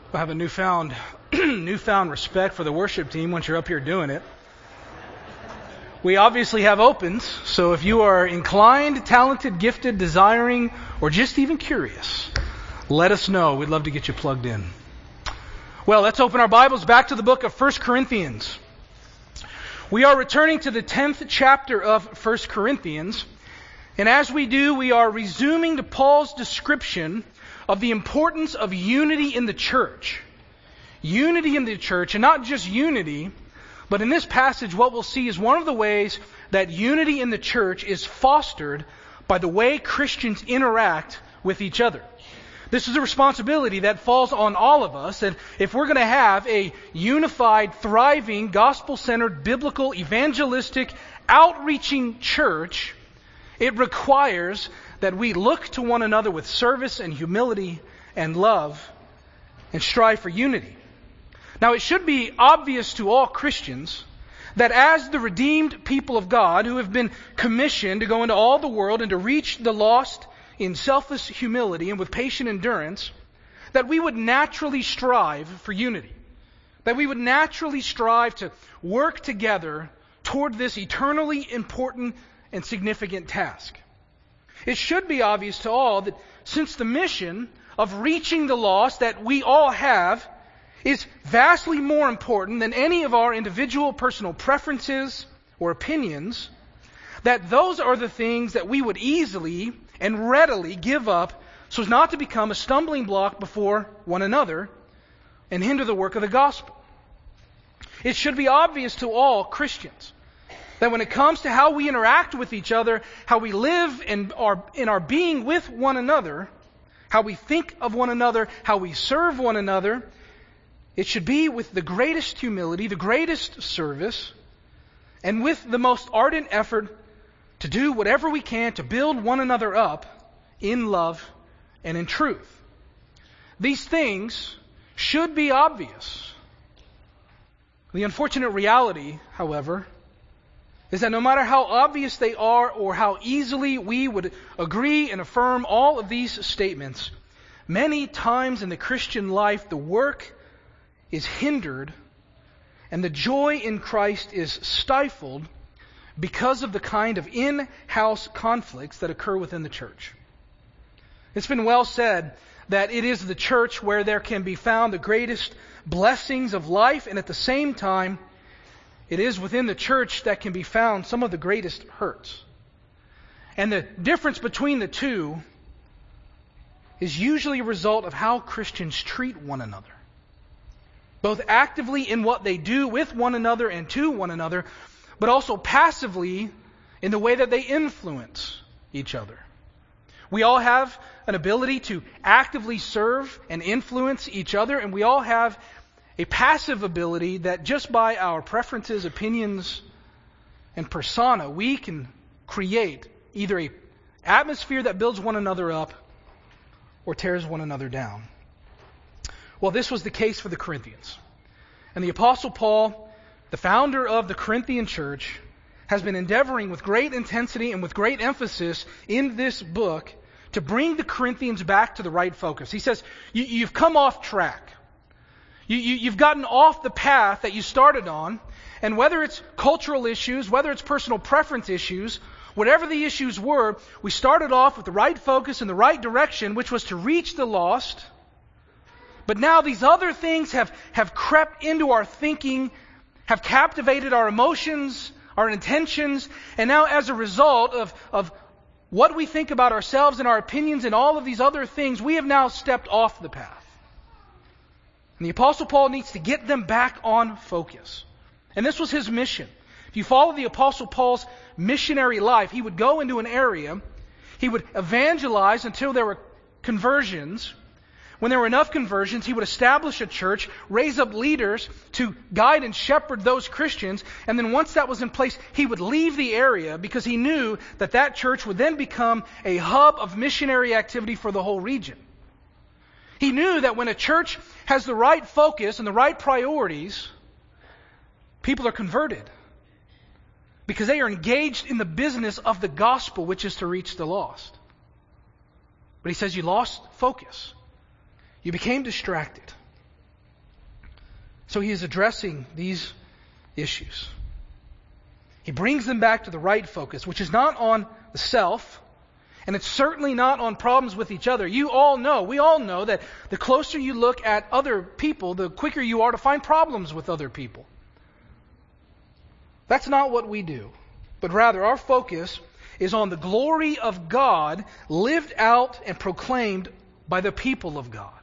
I have a newfound respect for the worship team once you're up here doing it. We obviously have opens, so if you are inclined, talented, gifted, desiring, or just even curious, let us know. We'd love to get you plugged in. Well, let's open our Bibles back to the book of 1 Corinthians. We are returning to the 10th chapter of 1 Corinthians, and as we do, we are resuming to Paul's description of the importance of unity in the church. Unity in the church, and not just unity, but in this passage what we'll see is one of the ways that unity in the church is fostered by the way Christians interact with each other. This is a responsibility that falls on all of us, and if we're going to have a unified, thriving, gospel-centered, biblical, evangelistic, outreaching church, it requires that we look to one another with service and humility and love and strive for unity. Now, it should be obvious to all Christians that as the redeemed people of God who have been commissioned to go into all the world and to reach the lost in selfless humility and with patient endurance, that we would naturally strive for unity. That we would naturally strive to work together toward this eternally important and significant task. It should be obvious to all that since the mission of reaching the lost that we all have is vastly more important than any of our individual personal preferences or opinions, that those are the things that we would easily and readily give up so as not to become a stumbling block before one another and hinder the work of the gospel. It should be obvious to all Christians that when it comes to how we interact with each other, how we live in our being with one another, how we think of one another, how we serve one another, it should be with the greatest humility, the greatest service, and with the most ardent effort to do whatever we can to build one another up in love and in truth. These things should be obvious. The unfortunate reality, however, is that no matter how obvious they are or how easily we would agree and affirm all of these statements, many times in the Christian life the work is hindered and the joy in Christ is stifled because of the kind of in-house conflicts that occur within the church. It's been well said that it is the church where there can be found the greatest blessings of life, and at the same time, it is within the church that can be found some of the greatest hurts. And the difference between the two is usually a result of how Christians treat one another, both actively in what they do with one another and to one another, but also passively in the way that they influence each other. We all have an ability to actively serve and influence each other, and we all have a passive ability that just by our preferences, opinions, and persona, we can create either an atmosphere that builds one another up or tears one another down. Well, this was the case for the Corinthians. And the Apostle Paul, the founder of the Corinthian church, has been endeavoring with great intensity and with great emphasis in this book to bring the Corinthians back to the right focus. He says, you've come off track. You've gotten off the path that you started on, and whether it's cultural issues, whether it's personal preference issues, whatever the issues were, we started off with the right focus in the right direction, which was to reach the lost. But now these other things have crept into our thinking, have captivated our emotions, our intentions, and now as a result of what we think about ourselves and our opinions and all of these other things, we have now stepped off the path. And the Apostle Paul needs to get them back on focus. And this was his mission. If you follow the Apostle Paul's missionary life, he would go into an area, he would evangelize until there were conversions. When there were enough conversions, he would establish a church, raise up leaders to guide and shepherd those Christians, and then once that was in place, he would leave the area because he knew that that church would then become a hub of missionary activity for the whole region. He knew that when a church has the right focus and the right priorities, people are converted because they are engaged in the business of the gospel, which is to reach the lost. But he says you lost focus. You became distracted. So he is addressing these issues. He brings them back to the right focus, which is not on the self, and it's certainly not on problems with each other. We all know that the closer you look at other people, the quicker you are to find problems with other people. That's not what we do. But rather, our focus is on the glory of God lived out and proclaimed by the people of God.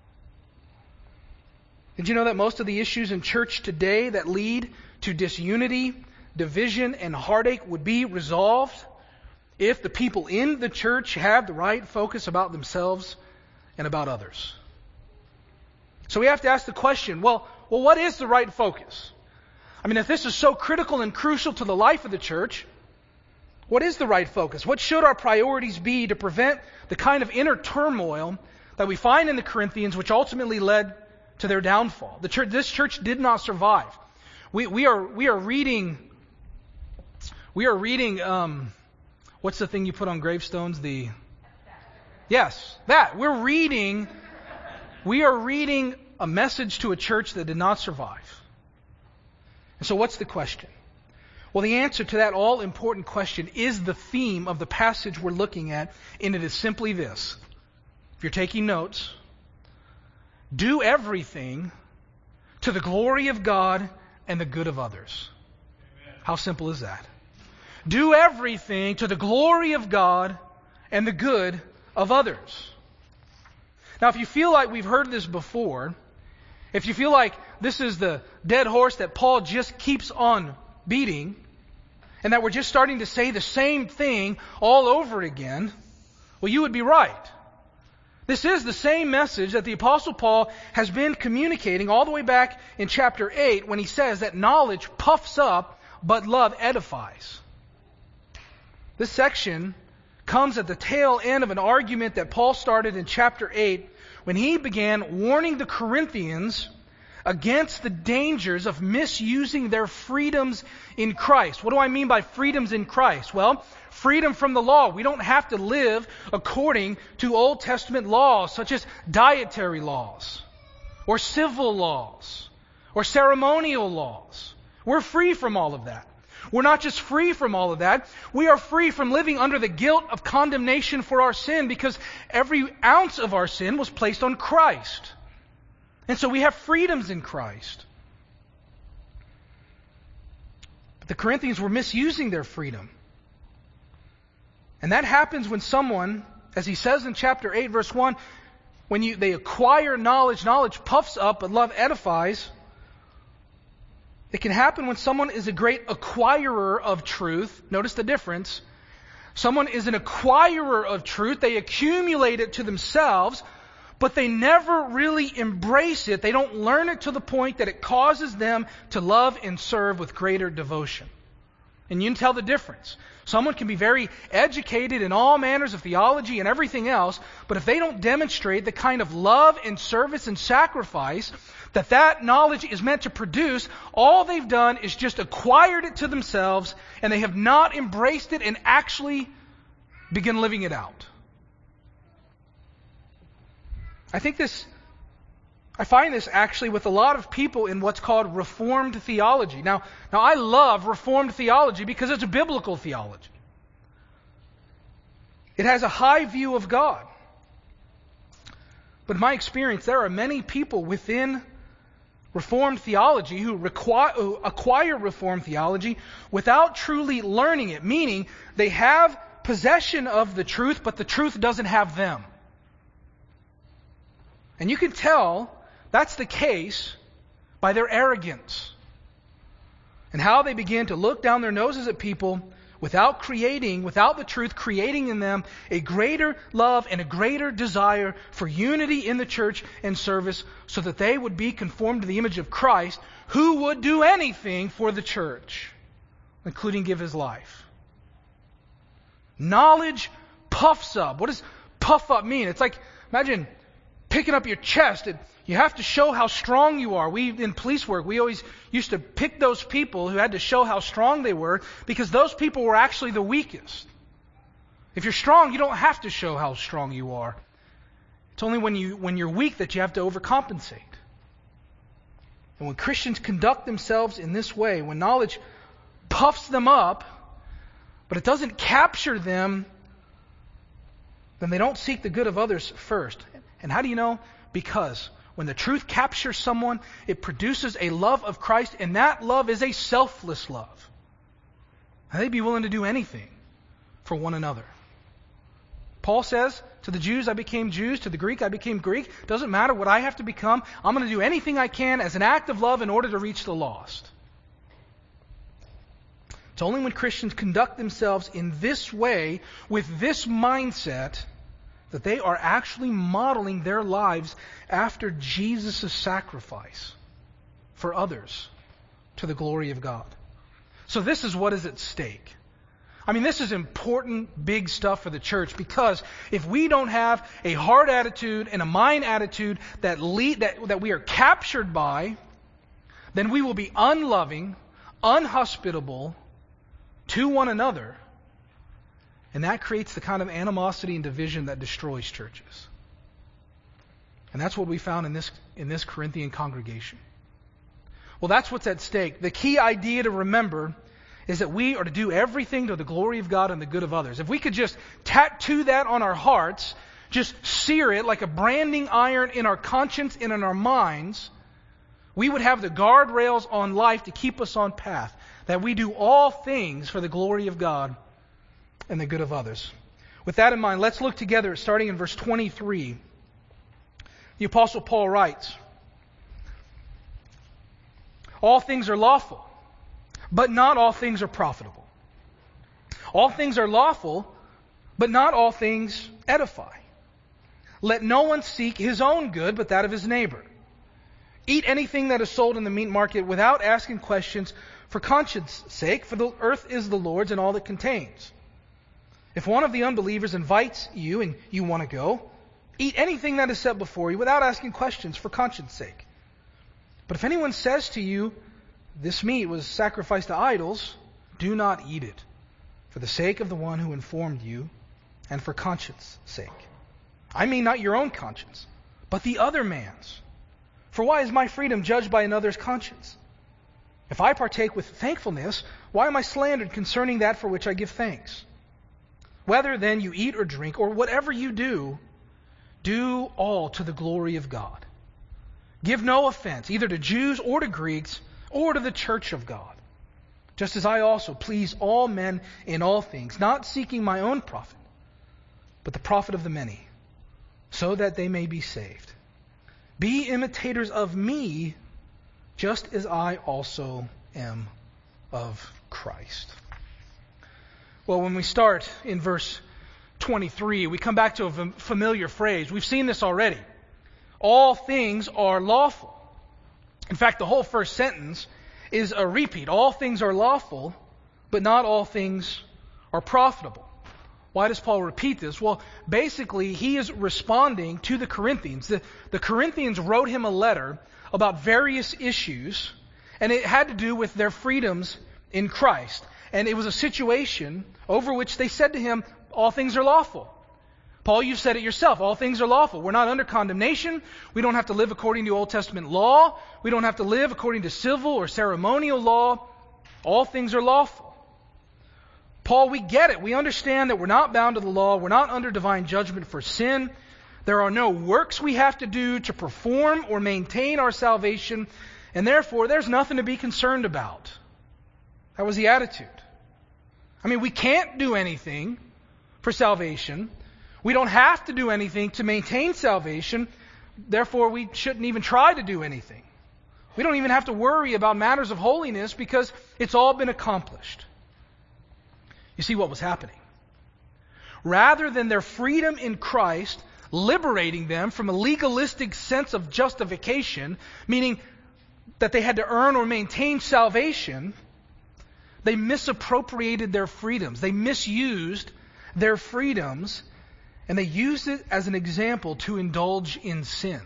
Did you know that most of the issues in church today that lead to disunity, division, and heartache would be resolved if the people in the church have the right focus about themselves and about others? So we have to ask the question, well, what is the right focus? I mean, if this is so critical and crucial to the life of the church, what is the right focus? What should our priorities be to prevent the kind of inner turmoil that we find in the Corinthians, which ultimately led to their downfall? This church did not survive. We are reading. What's the thing you put on gravestones? Yes, that. We are reading a message to a church that did not survive. And so what's the question? Well, the answer to that all-important question is the theme of the passage we're looking at, and it is simply this. If you're taking notes, do everything to the glory of God and the good of others. Amen. How simple is that? Do everything to the glory of God and the good of others. Now, if you feel like we've heard this before, if you feel like this is the dead horse that Paul just keeps on beating, and that we're just starting to say the same thing all over again, well, you would be right. This is the same message that the Apostle Paul has been communicating all the way back in chapter 8 when he says that knowledge puffs up, but love edifies. This section comes at the tail end of an argument that Paul started in chapter 8 when he began warning the Corinthians against the dangers of misusing their freedoms in Christ. What do I mean by freedoms in Christ? Well, freedom from the law. We don't have to live according to Old Testament laws such as dietary laws or civil laws or ceremonial laws. We're free from all of that. We're not just free from all of that. We are free from living under the guilt of condemnation for our sin because every ounce of our sin was placed on Christ. And so we have freedoms in Christ. But the Corinthians were misusing their freedom. And that happens when someone, as he says in chapter 8, verse 1, when they acquire knowledge, knowledge puffs up, but love edifies. It can happen when someone is a great acquirer of truth. Notice the difference. Someone is an acquirer of truth. They accumulate it to themselves, but they never really embrace it. They don't learn it to the point that it causes them to love and serve with greater devotion. And you can tell the difference. Someone can be very educated in all manners of theology and everything else, but if they don't demonstrate the kind of love and service and sacrifice that knowledge is meant to produce, all they've done is just acquired it to themselves, and they have not embraced it and actually begin living it out. I find this actually with a lot of people in what's called Reformed theology. Now I love Reformed theology because it's a biblical theology. It has a high view of God. But in my experience, there are many people within Reformed theology who acquire Reformed theology without truly learning it, meaning they have possession of the truth, but the truth doesn't have them. And you can tell that's the case by their arrogance and how they begin to look down their noses at people without the truth creating in them a greater love and a greater desire for unity in the church and service so that they would be conformed to the image of Christ, who would do anything for the church, including give his life. Knowledge puffs up. What does puff up mean? It's like, imagine picking up your chest. You have to show how strong you are. In police work, we always used to pick those people who had to show how strong they were because those people were actually the weakest. If you're strong, you don't have to show how strong you are. It's only when you're weak that you have to overcompensate. And when Christians conduct themselves in this way, when knowledge puffs them up, but it doesn't capture them, then they don't seek the good of others first. And how do you know? Because when the truth captures someone, it produces a love of Christ, and that love is a selfless love. And they'd be willing to do anything for one another. Paul says, to the Jews I became Jews, to the Greek I became Greek. Doesn't matter what I have to become. I'm going to do anything I can as an act of love in order to reach the lost. It's only when Christians conduct themselves in this way, with this mindset, that they are actually modeling their lives after Jesus' sacrifice for others to the glory of God. So this is what is at stake. I mean, this is important, big stuff for the church, because if we don't have a heart attitude and a mind attitude that we are captured by, then we will be unloving, unhospitable to one another, and that creates the kind of animosity and division that destroys churches. And that's what we found in this Corinthian congregation. Well, that's what's at stake. The key idea to remember is that we are to do everything to the glory of God and the good of others. If we could just tattoo that on our hearts, just sear it like a branding iron in our conscience and in our minds, we would have the guardrails on life to keep us on path. That we do all things for the glory of God and the good of others. With that in mind, let's look together, starting in verse 23. The Apostle Paul writes, all things are lawful, but not all things are profitable. All things are lawful, but not all things edify. Let no one seek his own good, but that of his neighbor. Eat anything that is sold in the meat market without asking questions for conscience sake, for the earth is the Lord's and all it contains. If one of the unbelievers invites you and you want to go, eat anything that is set before you without asking questions for conscience sake. But if anyone says to you, this meat was sacrificed to idols, do not eat it, for the sake of the one who informed you, and for conscience sake. I mean not your own conscience, but the other man's. For why is my freedom judged by another's conscience? If I partake with thankfulness, why am I slandered concerning that for which I give thanks? Whether then you eat or drink, or whatever you do, do all to the glory of God. Give no offense, either to Jews or to Greeks, or to the church of God, just as I also please all men in all things, not seeking my own profit, but the profit of the many, so that they may be saved. Be imitators of me, just as I also am of Christ. Well, when we start in verse 23, we come back to a familiar phrase. We've seen this already. All things are lawful. In fact, the whole first sentence is a repeat. All things are lawful, but not all things are profitable. Why does Paul repeat this? Well, basically, he is responding to the Corinthians. The Corinthians wrote him a letter about various issues, and it had to do with their freedoms in Christ. And it was a situation over which they said to him, all things are lawful. Paul, you've said it yourself. All things are lawful. We're not under condemnation. We don't have to live according to Old Testament law. We don't have to live according to civil or ceremonial law. All things are lawful. Paul, we get it. We understand that we're not bound to the law. We're not under divine judgment for sin. There are no works we have to do to perform or maintain our salvation. And therefore, there's nothing to be concerned about. That was the attitude. I mean, we can't do anything for salvation. We don't have to do anything to maintain salvation. Therefore, we shouldn't even try to do anything. We don't even have to worry about matters of holiness because it's all been accomplished. You see what was happening. Rather than their freedom in Christ liberating them from a legalistic sense of justification, meaning that they had to earn or maintain salvation, they misappropriated their freedoms. They misused their freedoms, and they used it as an example to indulge in sin.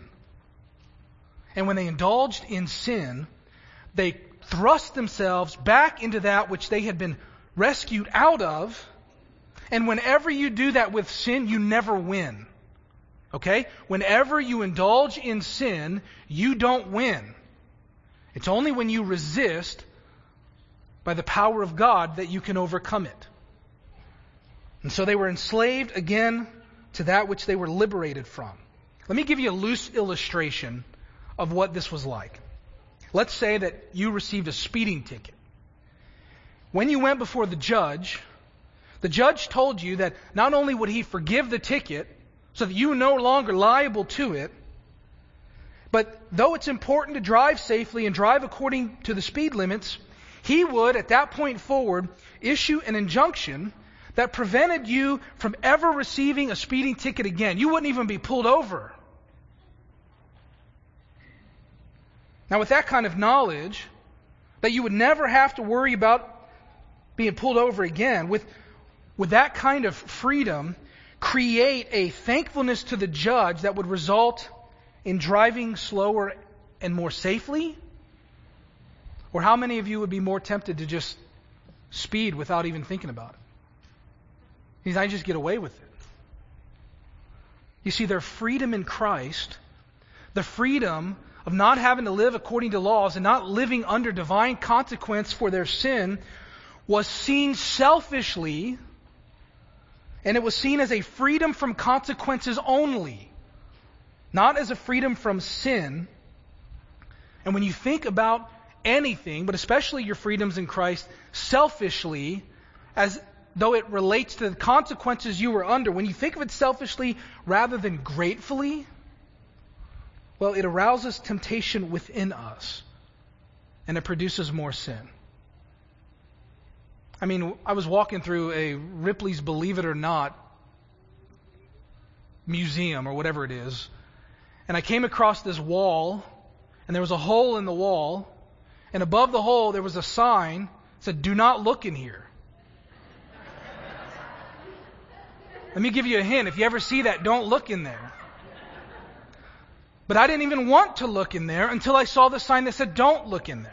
And when they indulged in sin, they thrust themselves back into that which they had been rescued out of. And whenever you do that with sin, you never win. Okay? Whenever you indulge in sin, you don't win. It's only when you resist by the power of God that you can overcome it. And so they were enslaved again to that which they were liberated from. Let me give you a loose illustration of what this was like. Let's say that you received a speeding ticket. When you went before the judge told you that not only would he forgive the ticket so that you are no longer liable to it, but though it's important to drive safely and drive according to the speed limits, he would, at that point forward, issue an injunction that prevented you from ever receiving a speeding ticket again. You wouldn't even be pulled over. Now, with that kind of knowledge, that you would never have to worry about being pulled over again, with that kind of freedom, create a thankfulness to the judge that would result in driving slower and more safely? Or how many of you would be more tempted to just speed without even thinking about it? Because I just get away with it. You see, their freedom in Christ, the freedom of not having to live according to laws and not living under divine consequence for their sin, was seen selfishly, and it was seen as a freedom from consequences only, not as a freedom from sin. And when you think about anything, but especially your freedoms in Christ, selfishly, as though it relates to the consequences you were under, when you think of it selfishly rather than gratefully, well, it arouses temptation within us, and it produces more sin. I mean, I was walking through a Ripley's Believe It or Not museum or whatever it is, and I came across this wall, and there was a hole in the wall, and above the hole there was a sign that said, "Do not look in here." Let me give you a hint. If you ever see that, don't look in there. But I didn't even want to look in there until I saw the sign that said, "Don't look in there."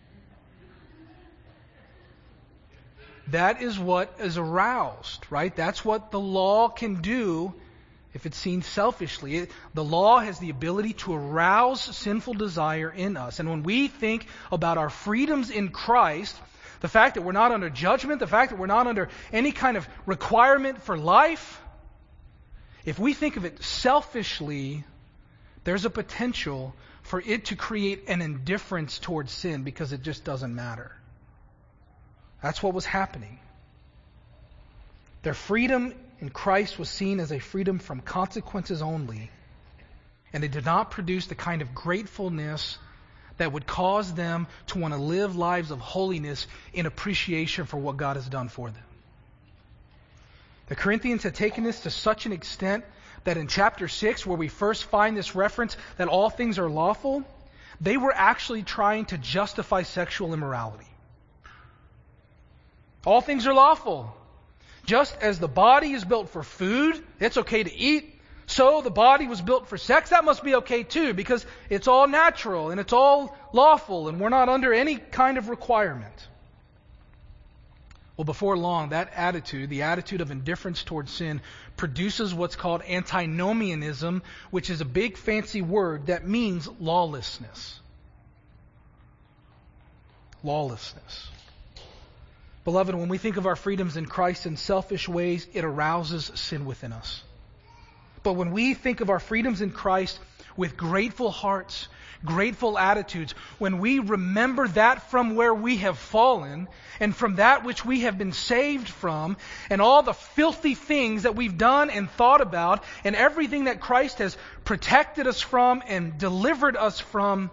That is what is aroused, right? That's what the law can do if it's seen selfishly. The law has the ability to arouse sinful desire in us. And when we think about our freedoms in Christ, the fact that we're not under judgment, the fact that we're not under any kind of requirement for life, if we think of it selfishly, there's a potential for it to create an indifference towards sin because it just doesn't matter. That's what was happening. Their freedom in Christ was seen as a freedom from consequences only, and it did not produce the kind of gratefulness that would cause them to want to live lives of holiness in appreciation for what God has done for them. The Corinthians had taken this to such an extent that in chapter 6, where we first find this reference that all things are lawful, they were actually trying to justify sexual immorality. All things are lawful. Just as the body is built for food, it's okay to eat, so the body was built for sex. That must be okay too, because it's all natural and it's all lawful and we're not under any kind of requirement. Well, before long, that attitude, the attitude of indifference towards sin, produces what's called antinomianism, which is a big fancy word that means lawlessness. Lawlessness. Beloved, when we think of our freedoms in Christ in selfish ways, it arouses sin within us. But when we think of our freedoms in Christ with grateful hearts, grateful attitudes, when we remember that from where we have fallen and from that which we have been saved from and all the filthy things that we've done and thought about and everything that Christ has protected us from and delivered us from,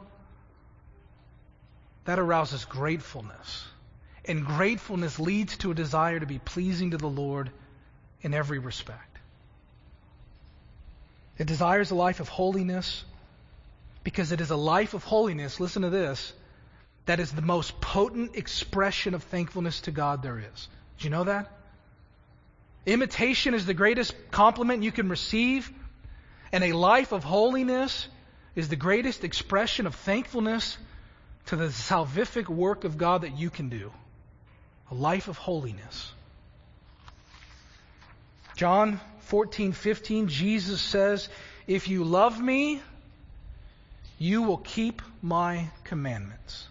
that arouses gratefulness. And gratefulness leads to a desire to be pleasing to the Lord in every respect. It desires a life of holiness because it is a life of holiness, listen to this, that is the most potent expression of thankfulness to God there is. Did you know that? Imitation is the greatest compliment you can receive, and a life of holiness is the greatest expression of thankfulness to the salvific work of God that you can do. A life of holiness. John 14:15, Jesus says, "If you love me, you will keep my commandments.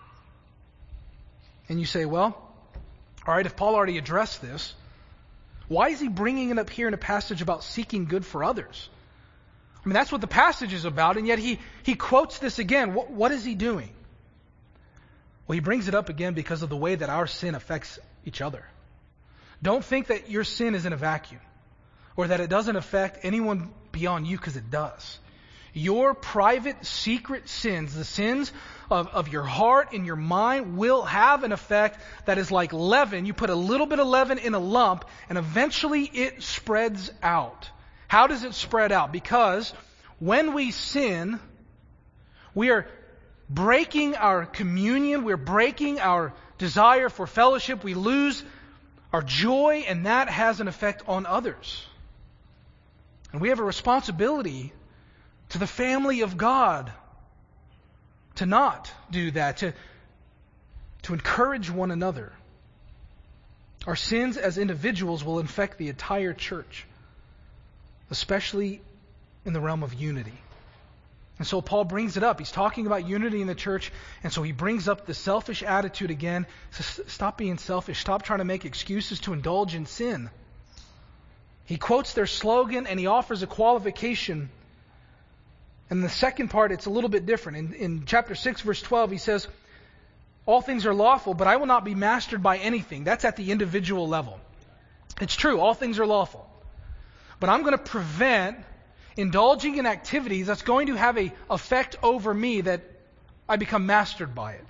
And you say, well, all right, if Paul already addressed this, why is he bringing it up here in a passage about seeking good for others? I mean, that's what the passage is about, and yet he quotes this again. What is he doing? Well, he brings it up again because of the way that our sin affects each other. Don't think that your sin is in a vacuum, or that it doesn't affect anyone beyond you, because it does. Your private, secret sins, the sins of your heart and your mind, will have an effect that is like leaven. You put a little bit of leaven in a lump, and eventually it spreads out. How does it spread out? Because when we sin, we are breaking our communion, we're breaking our desire for fellowship, we lose our joy, and that has an effect on others. And we have a responsibility to the family of God to not do that, to encourage one another. Our sins as individuals will infect the entire church, especially in the realm of unity. And so Paul brings it up. He's talking about unity in the church, and so he brings up the selfish attitude again. So stop being selfish. Stop trying to make excuses to indulge in sin. He quotes their slogan, and he offers a qualification. And the second part, it's a little bit different. In chapter 6, verse 12, he says, all things are lawful, but I will not be mastered by anything. That's at the individual level. It's true, all things are lawful. But I'm going to prevent indulging in activities that's going to have an effect over me that I become mastered by it.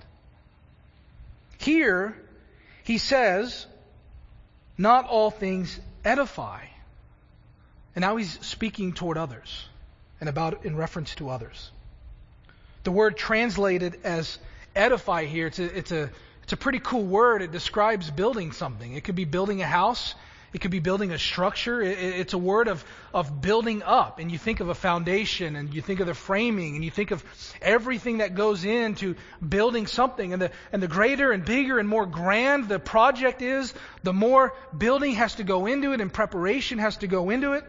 Here, he says, not all things edify. And now he's speaking toward others and in reference to others. The word translated as edify here, it's a pretty cool word. It describes building something. It could be building a house. It could be building a structure. It's a word of building up. And you think of a foundation, and you think of the framing, and you think of everything that goes into building something. And the greater and bigger and more grand the project is, the more building has to go into it and preparation has to go into it.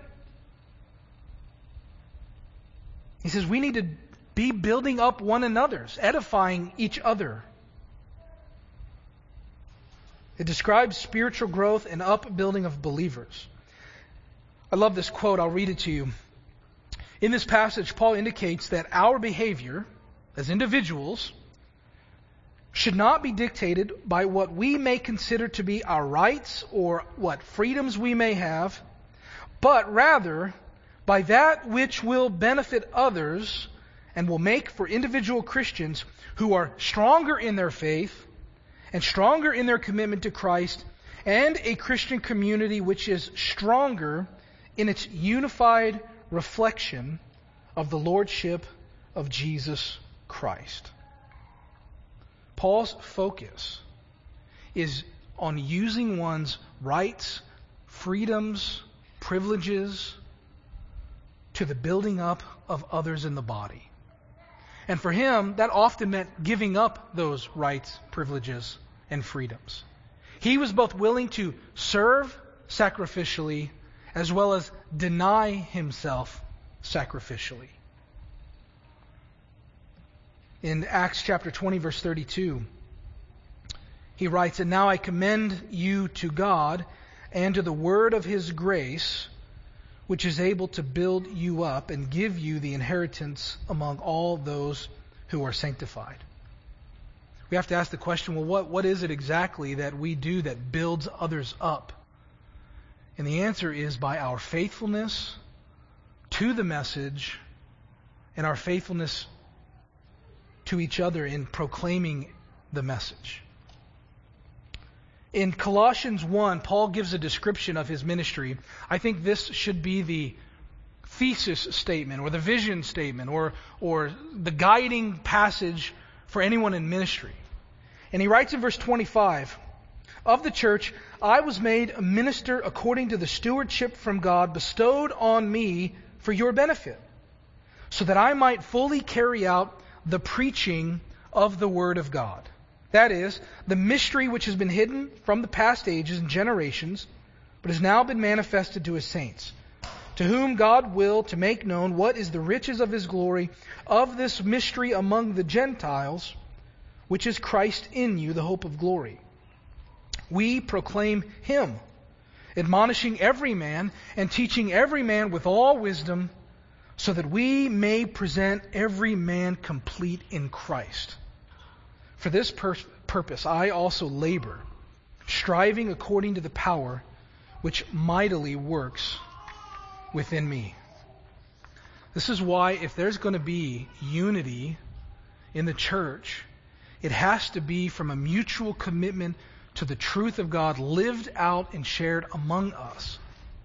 He says we need to be building up one another's, edifying each other. It describes spiritual growth and upbuilding of believers. I love this quote. I'll read it to you. In this passage, Paul indicates that our behavior as individuals should not be dictated by what we may consider to be our rights or what freedoms we may have, but rather by that which will benefit others and will make for individual Christians who are stronger in their faith and stronger in their commitment to Christ, and a Christian community which is stronger in its unified reflection of the Lordship of Jesus Christ. Paul's focus is on using one's rights, freedoms, privileges to the building up of others in the body. And for him, that often meant giving up those rights, privileges, and freedoms. He was both willing to serve sacrificially as well as deny himself sacrificially. In Acts chapter 20, verse 32, he writes, "And now I commend you to God and to the word of His grace, which is able to build you up and give you the inheritance among all those who are sanctified." We have to ask the question, well, what is it exactly that we do that builds others up? And the answer is by our faithfulness to the message and our faithfulness to each other in proclaiming the message. In Colossians 1, Paul gives a description of his ministry. I think this should be the thesis statement or the vision statement or the guiding passage for anyone in ministry. And he writes in verse 25, "Of the church, I was made a minister according to the stewardship from God bestowed on me for your benefit, so that I might fully carry out the preaching of the word of God. That is, the mystery which has been hidden from the past ages and generations, but has now been manifested to His saints. to whom God willed to make known what is the riches of his glory of this mystery among the Gentiles, which is Christ in you, the hope of glory. We proclaim him, admonishing every man and teaching every man with all wisdom, so that we may present every man complete in Christ. For this purpose I also labor, striving according to the power which mightily works within me. This is why if there's going to be unity in the church, it has to be from a mutual commitment to the truth of God lived out and shared among us.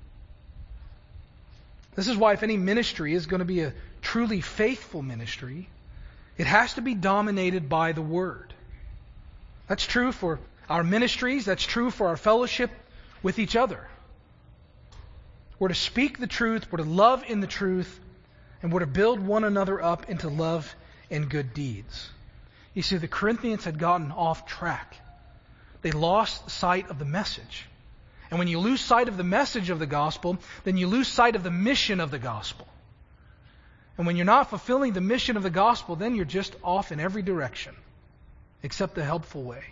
This is why if any ministry is going to be a truly faithful ministry, it has to be dominated by the Word. That's true for our ministries. That's true for our fellowship with each other. We're to speak the truth. We're to love in the truth. And we're to build one another up into love and good deeds. You see, the Corinthians had gotten off track. They lost sight of the message. And when you lose sight of the message of the gospel, then you lose sight of the mission of the gospel. And when you're not fulfilling the mission of the gospel, then you're just off in every direction, except the helpful way.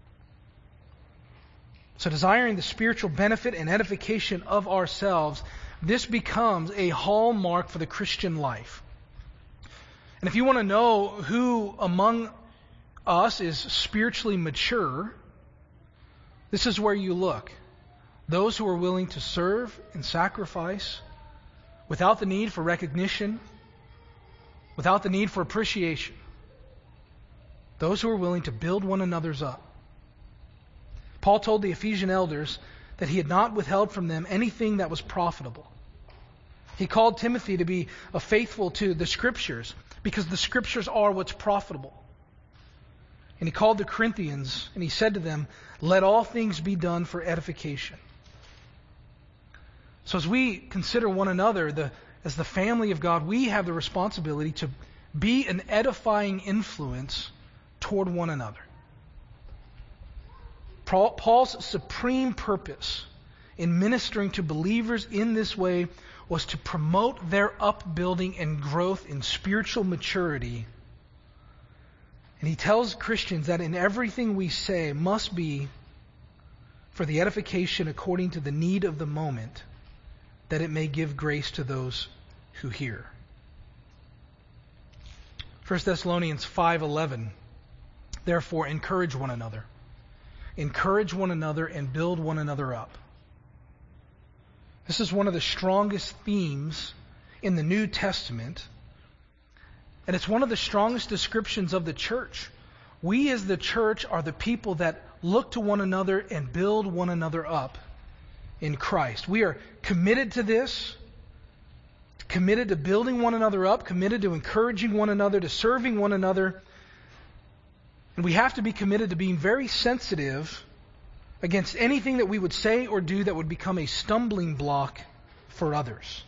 So desiring the spiritual benefit and edification of ourselves, this becomes a hallmark for the Christian life. And if you want to know who among us is spiritually mature, this is where you look. Those who are willing to serve and sacrifice without the need for recognition, without the need for appreciation. Those who are willing to build one another's up. Paul told the Ephesian elders that he had not withheld from them anything that was profitable. He called Timothy to be faithful to the Scriptures because the Scriptures are what's profitable. And he called the Corinthians and he said to them, let all things be done for edification. So as we consider one another as the family of God, we have the responsibility to be an edifying influence toward one another. Paul's supreme purpose in ministering to believers in this way was to promote their upbuilding and growth in spiritual maturity. And he tells Christians that in everything we say must be for the edification according to the need of the moment, that it may give grace to those who hear. 1 Thessalonians 5:11, therefore encourage one another. Encourage one another and build one another up. This is one of the strongest themes in the New Testament. And it's one of the strongest descriptions of the church. We as the church are the people that look to one another and build one another up in Christ. We are committed to this, committed to building one another up, committed to encouraging one another, to serving one another. And we have to be committed to being very sensitive against anything that we would say or do that would become a stumbling block for others.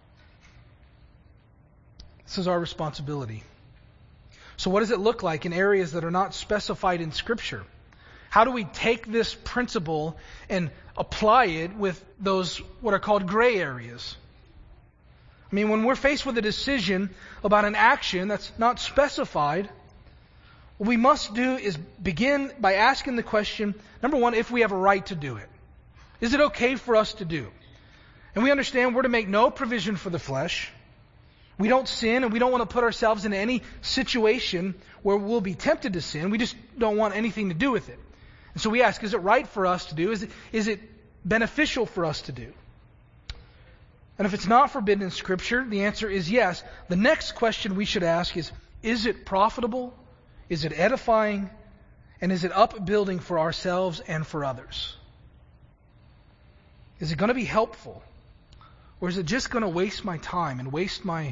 This is our responsibility. So what does it look like in areas that are not specified in Scripture? How do we take this principle and apply it with those what are called gray areas? I mean, when we're faced with a decision about an action that's not specified, what we must do is begin by asking the question, number one, if we have a right to do it. Is it okay for us to do? And we understand we're to make no provision for the flesh. We don't sin, and we don't want to put ourselves in any situation where we'll be tempted to sin. We just don't want anything to do with it. And so we ask, is it right for us to do? Is it beneficial for us to do? And if it's not forbidden in Scripture, the answer is yes. The next question we should ask is it profitable? Is it edifying? And is it upbuilding for ourselves and for others? Is it going to be helpful? Or is it just going to waste my time and waste my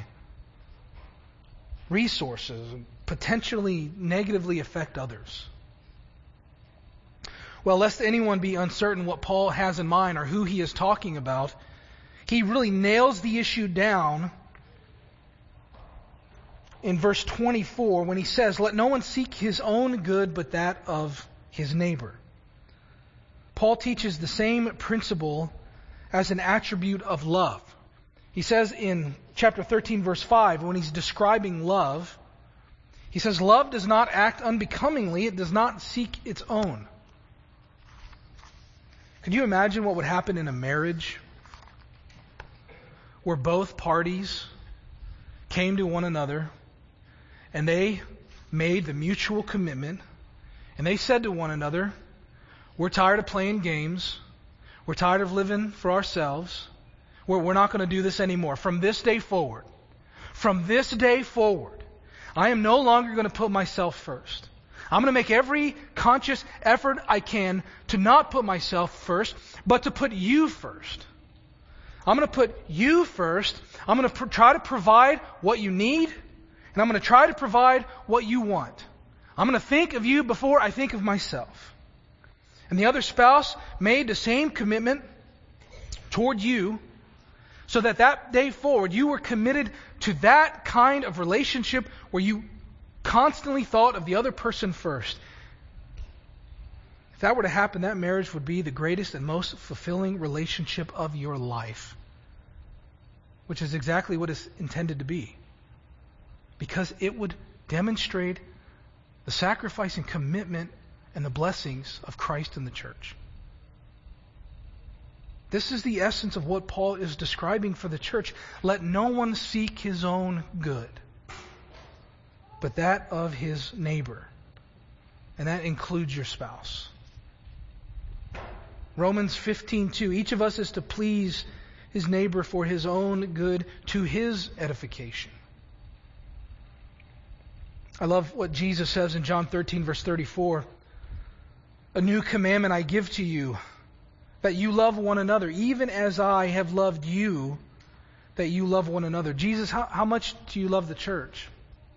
resources and potentially negatively affect others? Well, lest anyone be uncertain what Paul has in mind or who he is talking about, he really nails the issue down in verse 24 when he says, let no one seek his own good but that of his neighbor. Paul teaches the same principle as an attribute of love. He says in chapter 13, verse 5, when he's describing love, he says, love does not act unbecomingly. It does not seek its own. Could you imagine what would happen in a marriage where both parties came to one another and they made the mutual commitment and they said to one another, we're tired of playing games. We're tired of living for ourselves. We're not going to do this anymore. From this day forward, I am no longer going to put myself first. I'm going to make every conscious effort I can to not put myself first, but to put you first. I'm going to put you first. I'm going to try to provide what you need, and I'm going to try to provide what you want. I'm going to think of you before I think of myself. And the other spouse made the same commitment toward you, so that day forward you were committed to that kind of relationship where you constantly thought of the other person first. If that were to happen, that marriage would be the greatest and most fulfilling relationship of your life, which is exactly what it's intended to be, because it would demonstrate the sacrifice and commitment and the blessings of Christ and the church. This is the essence of what Paul is describing for the church. Let no one seek his own good, but that of his neighbor. And that includes your spouse. Romans 15:2. Each of us is to please his neighbor for his own good, to his edification. I love what Jesus says in John 13, verse 34. A new commandment I give to you, that you love one another, even as I have loved you, that you love one another. Jesus, how much do you love the church?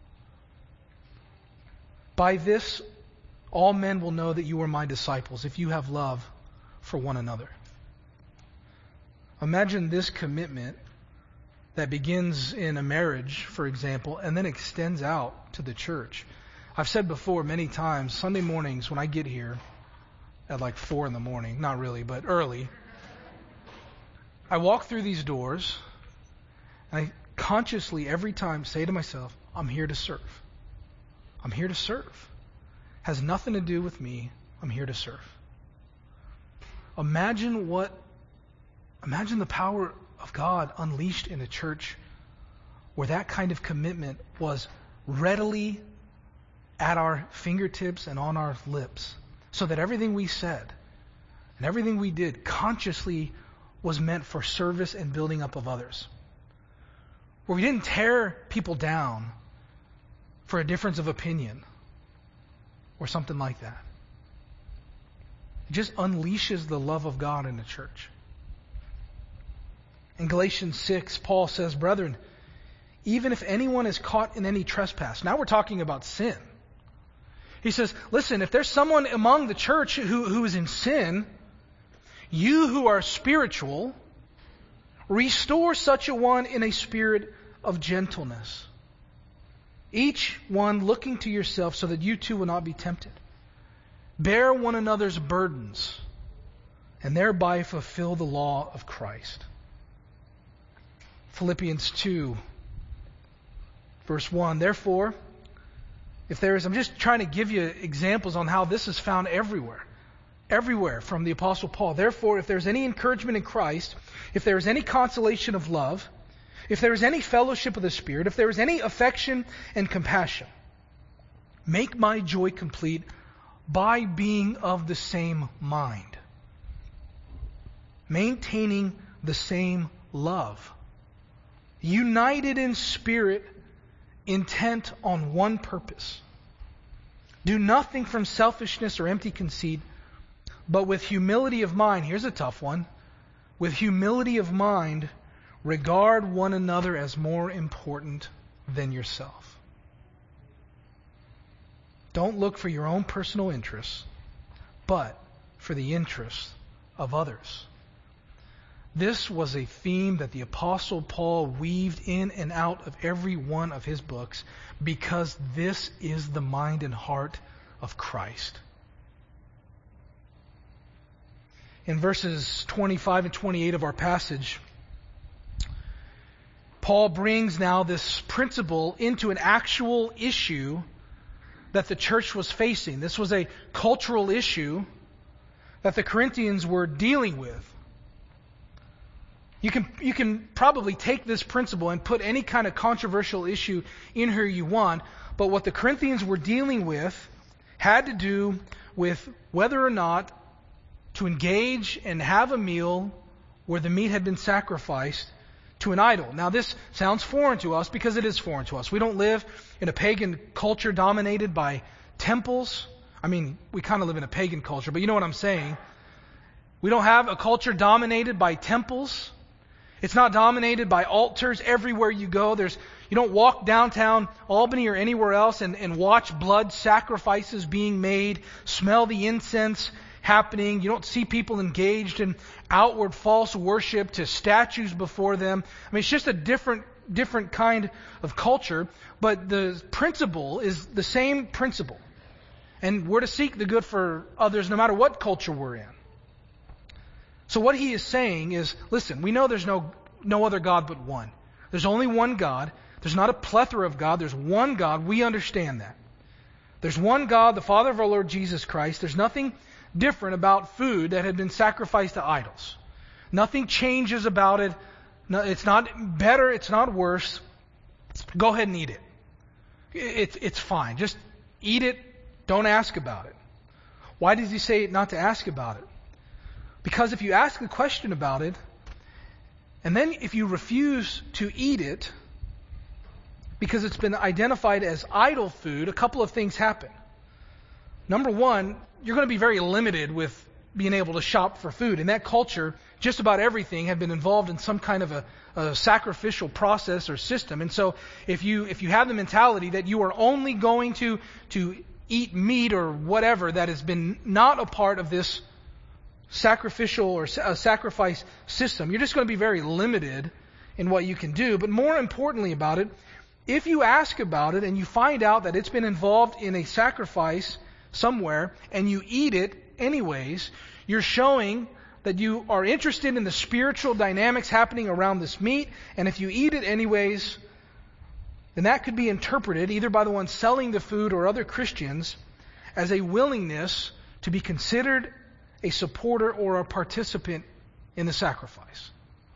By this, all men will know that you are my disciples, if you have love for one another. Imagine this commitment that begins in a marriage, for example, and then extends out to the church. I've said before many times, Sunday mornings when I get here, at like 4 a.m, not really, but early, I walk through these doors, and I consciously every time say to myself, I'm here to serve. I'm here to serve. Has nothing to do with me. I'm here to serve. Imagine the power of God unleashed in a church where that kind of commitment was readily at our fingertips and on our lips, so that everything we said and everything we did consciously was meant for service and building up of others. Where we didn't tear people down for a difference of opinion or something like that. It just unleashes the love of God in the church. In Galatians 6, Paul says, brethren, even if anyone is caught in any trespass, now we're talking about sin. He says, listen, if there's someone among the church who is in sin, you who are spiritual, restore such a one in a spirit of gentleness. Each one looking to yourself so that you too will not be tempted. Bear one another's burdens and thereby fulfill the law of Christ. Philippians 2, verse 1. Therefore, I'm just trying to give you examples on how this is found everywhere. Everywhere from the Apostle Paul. Therefore, if there's any encouragement in Christ, if there is any consolation of love, if there is any fellowship of the Spirit, if there is any affection and compassion, make my joy complete by being of the same mind, maintaining the same love, united in spirit, intent on one purpose. Do nothing from selfishness or empty conceit, but with humility of mind, here's a tough one, with humility of mind, regard one another as more important than yourself. Don't look for your own personal interests, but for the interests of others. This was a theme that the Apostle Paul weaved in and out of every one of his books, because this is the mind and heart of Christ. In verses 25 and 28 of our passage, Paul brings now this principle into an actual issue that the church was facing. This was a cultural issue that the Corinthians were dealing with. You can probably take this principle and put any kind of controversial issue in here you want, but what the Corinthians were dealing with had to do with whether or not to engage and have a meal where the meat had been sacrificed to an idol. Now this sounds foreign to us because it is foreign to us. We don't live in a pagan culture dominated by temples. I mean, we kind of live in a pagan culture, but you know what I'm saying. We don't have a culture dominated by temples. It's not dominated by altars everywhere you go. You don't walk downtown Albany or anywhere else and watch blood sacrifices being made, smell the incense happening. You don't see people engaged in outward false worship to statues before them. I mean, it's just a different kind of culture, but the principle is the same principle. And we're to seek the good for others no matter what culture we're in. So what he is saying is, listen, we know there's no other God but one. There's only one God. There's not a plethora of God. There's one God. We understand that. There's one God, the Father of our Lord Jesus Christ. There's nothing different about food that had been sacrificed to idols. Nothing changes about it. No, it's not better. It's not worse. Go ahead and eat it. It's fine. Just eat it. Don't ask about it. Why does he say not to ask about it? Because if you ask a question about it, and then if you refuse to eat it, because it's been identified as idol food, a couple of things happen. Number one, you're going to be very limited with being able to shop for food. In that culture, just about everything had been involved in some kind of a sacrificial process or system. And so if you have the mentality that you are only going to eat meat or whatever that has been not a part of this sacrificial or sacrifice system, you're just going to be very limited in what you can do. But more importantly about it, if you ask about it and you find out that it's been involved in a sacrifice somewhere and you eat it anyways, you're showing that you are interested in the spiritual dynamics happening around this meat. And if you eat it anyways, then that could be interpreted either by the one selling the food or other Christians as a willingness to be considered a supporter or a participant in the sacrifice.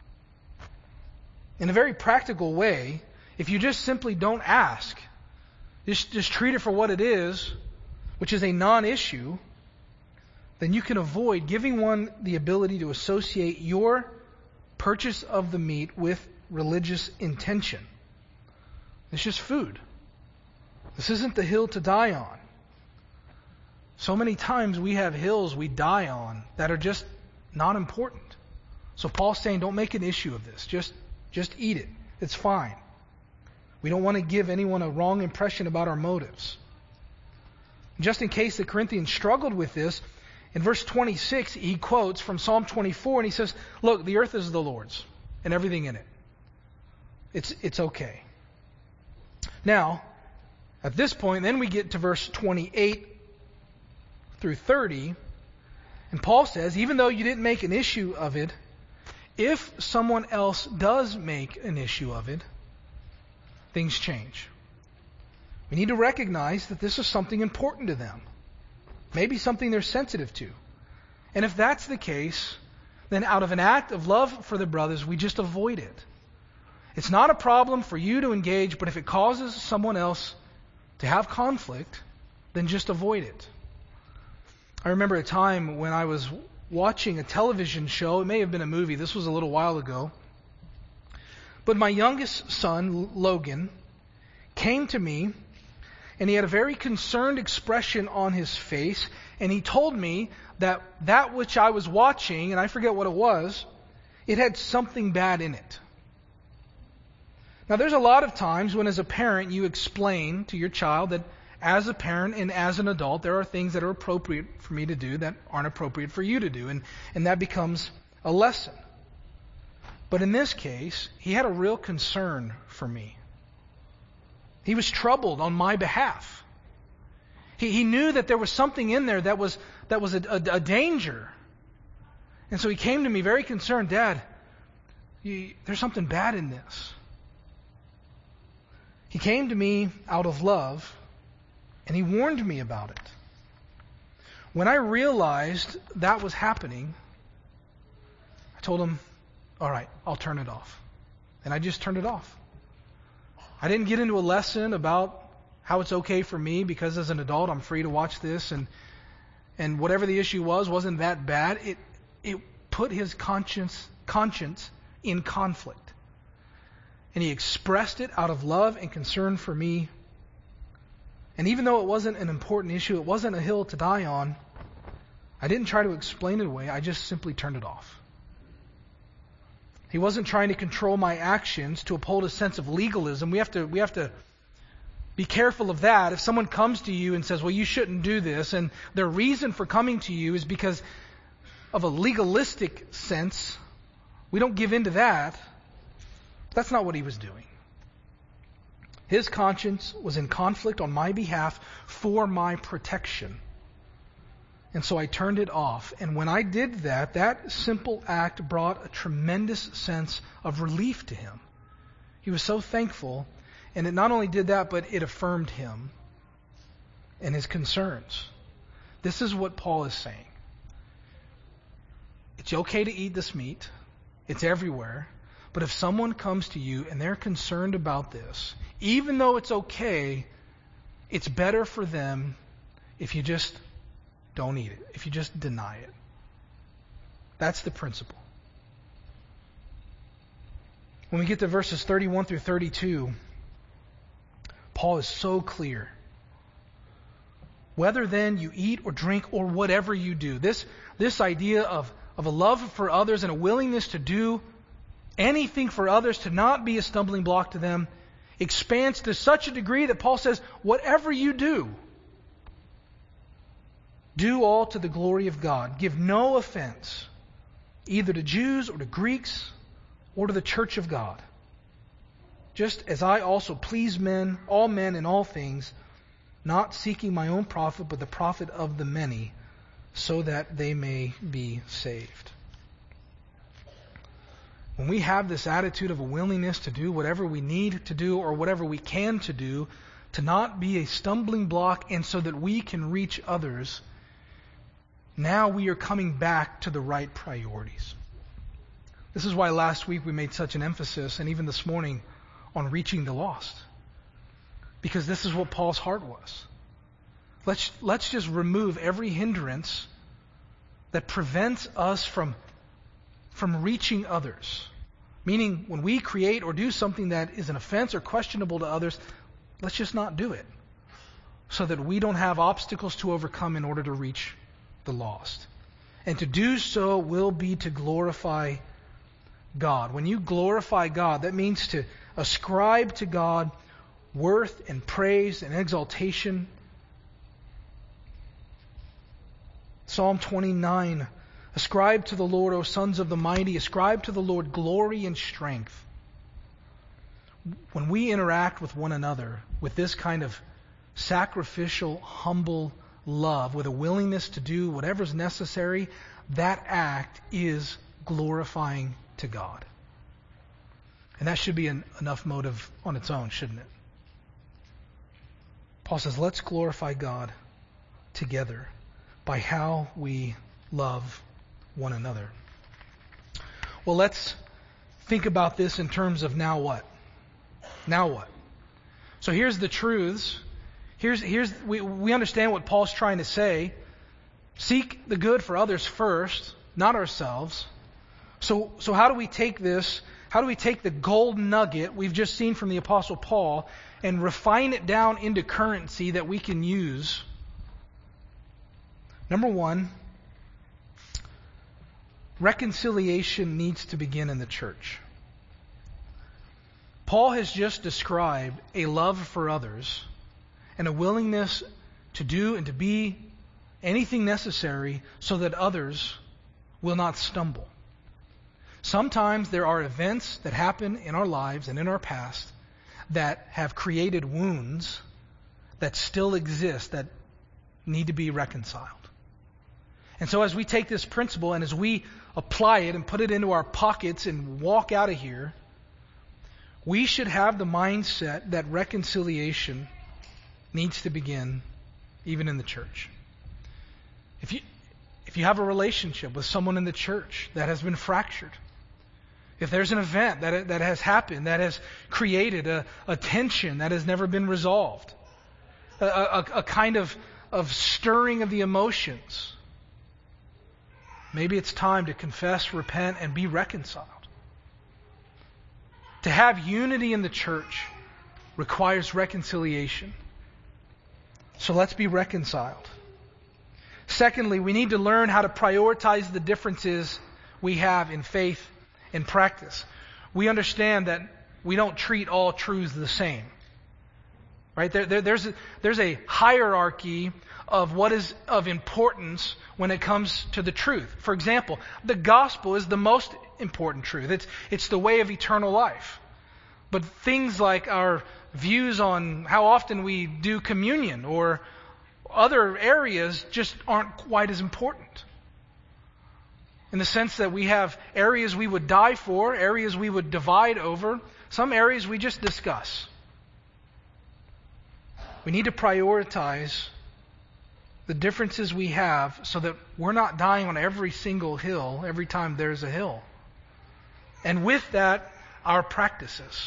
In a very practical way, if you just simply don't ask, just treat it for what it is, which is a non-issue, then you can avoid giving one the ability to associate your purchase of the meat with religious intention. It's just food. This isn't the hill to die on. So many times we have hills we die on that are just not important. So Paul's saying don't make an issue of this. Just eat it. It's fine. We don't want to give anyone a wrong impression about our motives. Just in case the Corinthians struggled with this, in verse 26 he quotes from Psalm 24 and he says, look, the earth is the Lord's and everything in it. It's okay. Now, at this point, then we get to verse 28 through 30, and Paul says, even though you didn't make an issue of it, if someone else does make an issue of it, things change. We need to recognize that this is something important to them. Maybe something they're sensitive to. And if that's the case, then out of an act of love for the brothers, we just avoid it. It's not a problem for you to engage, but if it causes someone else to have conflict, then just avoid it. I remember a time when I was watching a television show. It may have been a movie. This was a little while ago. But my youngest son, Logan, came to me, and he had a very concerned expression on his face, and he told me that which I was watching, and I forget what it was, it had something bad in it. Now, there's a lot of times when as a parent you explain to your child that as a parent and as an adult, there are things that are appropriate for me to do that aren't appropriate for you to do, and that becomes a lesson. But in this case, he had a real concern for me. He was troubled on my behalf. He knew that there was something in there that was a danger. And so he came to me very concerned, Dad, there's something bad in this. He came to me out of love, and he warned me about it. When I realized that was happening, I told him, all right, I'll turn it off. And I just turned it off. I didn't get into a lesson about how it's okay for me because as an adult I'm free to watch this, and whatever the issue wasn't that bad. It put his conscience in conflict. And he expressed it out of love and concern for me. And even though it wasn't an important issue, it wasn't a hill to die on, I didn't try to explain it away. I just simply turned it off. He wasn't trying to control my actions to uphold a sense of legalism. We have to be careful of that. If someone comes to you and says, well, you shouldn't do this, and their reason for coming to you is because of a legalistic sense, we don't give in to that. That's not what he was doing. His conscience was in conflict on my behalf for my protection. And so I turned it off. And when I did that, that simple act brought a tremendous sense of relief to him. He was so thankful. And it not only did that, but it affirmed him and his concerns. This is what Paul is saying. It's okay to eat this meat. It's everywhere. But if someone comes to you and they're concerned about this, even though it's okay, it's better for them if you just don't eat it, if you just deny it. That's the principle. When we get to verses 31 through 32, Paul is so clear. Whether then you eat or drink or whatever you do, this idea of a love for others and a willingness to do anything for others, to not be a stumbling block to them, expands to such a degree that Paul says, whatever you do, do all to the glory of God. Give no offense, either to Jews or to Greeks or to the church of God. Just as I also please men in all things, not seeking my own profit, but the profit of the many, so that they may be saved. When we have this attitude of a willingness to do whatever we need to do or whatever we can to do, to not be a stumbling block and so that we can reach others, now we are coming back to the right priorities. This is why last week we made such an emphasis, and even this morning, on reaching the lost. Because this is what Paul's heart was. Let's just remove every hindrance that prevents us from reaching others. Meaning, when we create or do something that is an offense or questionable to others, let's just not do it. So that we don't have obstacles to overcome in order to reach the lost. And to do so will be to glorify God. When you glorify God, that means to ascribe to God worth and praise and exaltation. Psalm 29, ascribe to the Lord, O sons of the mighty, ascribe to the Lord glory and strength. When we interact with one another with this kind of sacrificial, humble love, with a willingness to do whatever's necessary, that act is glorifying to God. And that should be enough motive on its own, shouldn't it? Paul says, let's glorify God together by how we love one another. Well, let's think about this in terms of now what? Now what? So here's the truths. We understand what Paul's trying to say. Seek the good for others first, not ourselves. So how do we take this? How do we take the gold nugget we've just seen from the Apostle Paul and refine it down into currency that we can use? Number one, reconciliation needs to begin in the church. Paul has just described a love for others and a willingness to do and to be anything necessary so that others will not stumble. Sometimes there are events that happen in our lives and in our past that have created wounds that still exist that need to be reconciled. And so as we take this principle and as we apply it and put it into our pockets and walk out of here, we should have the mindset that reconciliation needs to begin even in the church. If you have a relationship with someone in the church that has been fractured, if there's an event that has happened that has created a tension that has never been resolved, a kind of stirring of the emotions, maybe it's time to confess, repent, and be reconciled. To have unity in the church requires reconciliation. So let's be reconciled. Secondly, we need to learn how to prioritize the differences we have in faith and practice. We understand that we don't treat all truths the same. Right? There's a hierarchy of what is of importance when it comes to the truth. For example, the gospel is the most important truth. It's the way of eternal life. But things like our views on how often we do communion or other areas just aren't quite as important. In the sense that we have areas we would die for, areas we would divide over, some areas we just discuss. We need to prioritize the differences we have so that we're not dying on every single hill every time there's a hill. And with that, our practices.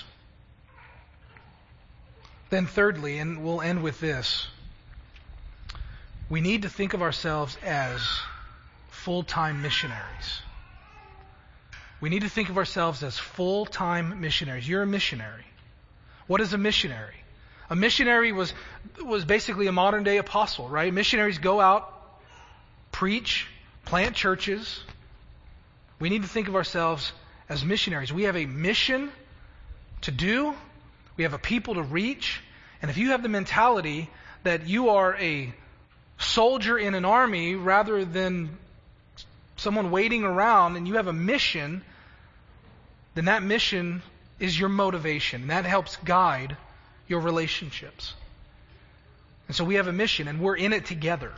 Then thirdly, and we'll end with this, we need to think of ourselves as full-time missionaries. We need to think of ourselves as full-time missionaries. You're a missionary. What is a missionary? A missionary was basically a modern-day apostle, right? Missionaries go out, preach, plant churches. We need to think of ourselves as missionaries. We have a mission to do. We have a people to reach. And if you have the mentality that you are a soldier in an army rather than someone waiting around and you have a mission, then that mission is your motivation. And that helps guide your relationships. And so we have a mission and we're in it together.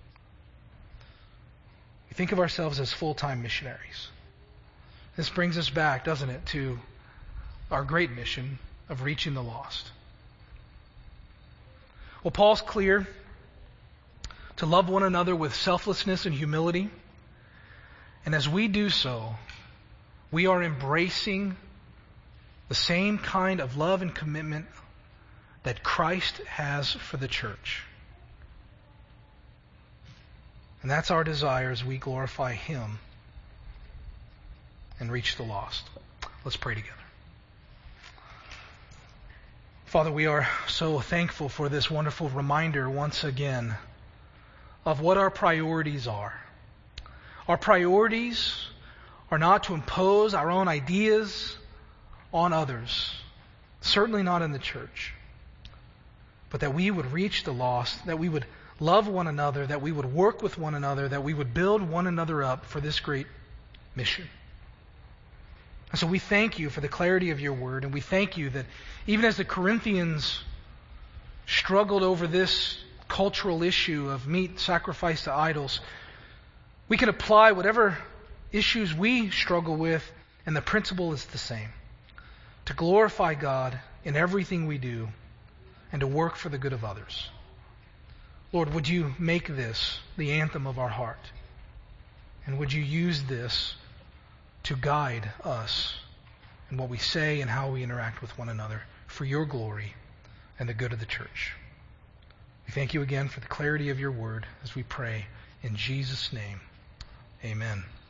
We think of ourselves as full-time missionaries. This brings us back, doesn't it, to our great mission of reaching the lost. Well, Paul's clear to love one another with selflessness and humility. And as we do so, we are embracing the same kind of love and commitment that Christ has for the church. And that's our desire as we glorify Him and reach the lost. Let's pray together. Father, we are so thankful for this wonderful reminder once again of what our priorities are. Our priorities are not to impose our own ideas on others, certainly not in the church, but that we would reach the lost, that we would love one another, that we would work with one another, that we would build one another up for this great mission. And so we thank you for the clarity of your word, and we thank you that even as the Corinthians struggled over this cultural issue of meat sacrificed to idols, we can apply whatever issues we struggle with, and the principle is the same: to glorify God in everything we do and to work for the good of others. Lord, would you make this the anthem of our heart? And would you use this to guide us in what we say and how we interact with one another for your glory and the good of the church? We thank you again for the clarity of your word as we pray in Jesus' name. Amen.